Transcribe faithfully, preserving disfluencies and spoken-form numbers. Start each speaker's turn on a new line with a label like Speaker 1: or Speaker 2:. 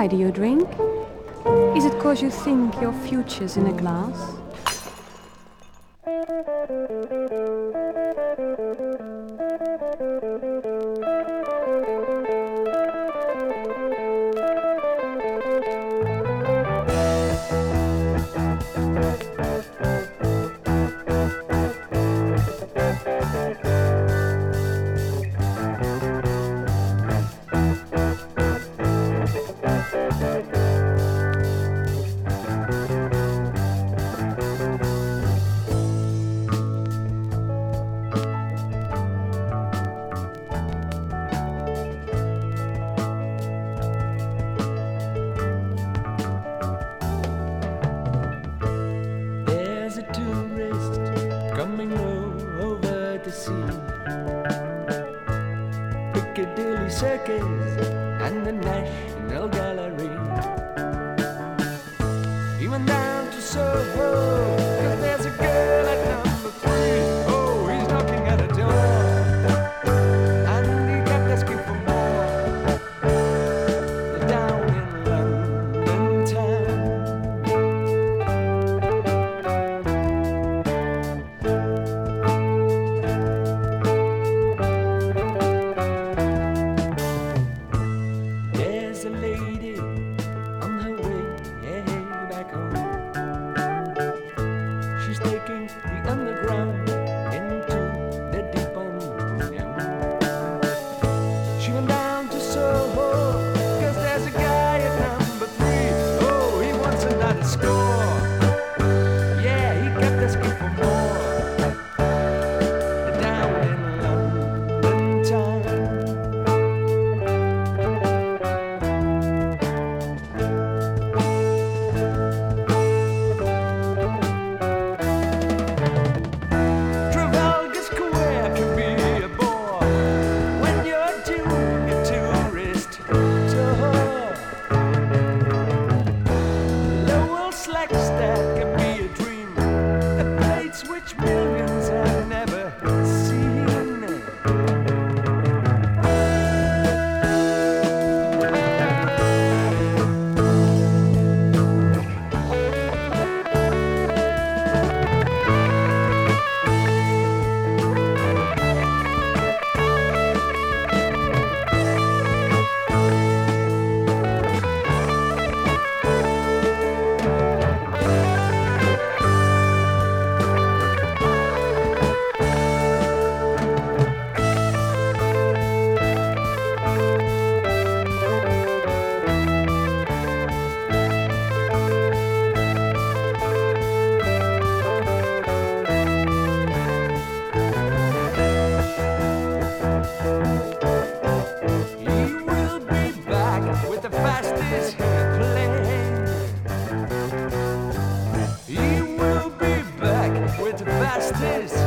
Speaker 1: Why do you drink? Is it 'cause you think your future's in a glass?
Speaker 2: Piccadilly Circus and the National Gallery. He went down to Soho, 'cause there's a girl at number three. Oh, he's knocking at a door, and he kept asking for more. Down in London town. There's a lady on her way back home. She's taking the underground into the deep underground. She went down to Soho, 'cause there's a guy at number three. Oh, he wants another score. Yeah, he kept asking for more. Down in London town. Trafalgar Square can be a bore when you're doing a tourist tour. Lowell Slackstack can be a dream, a place which millions have never seen. He will be back with the fastest plane. He will be back with the fastest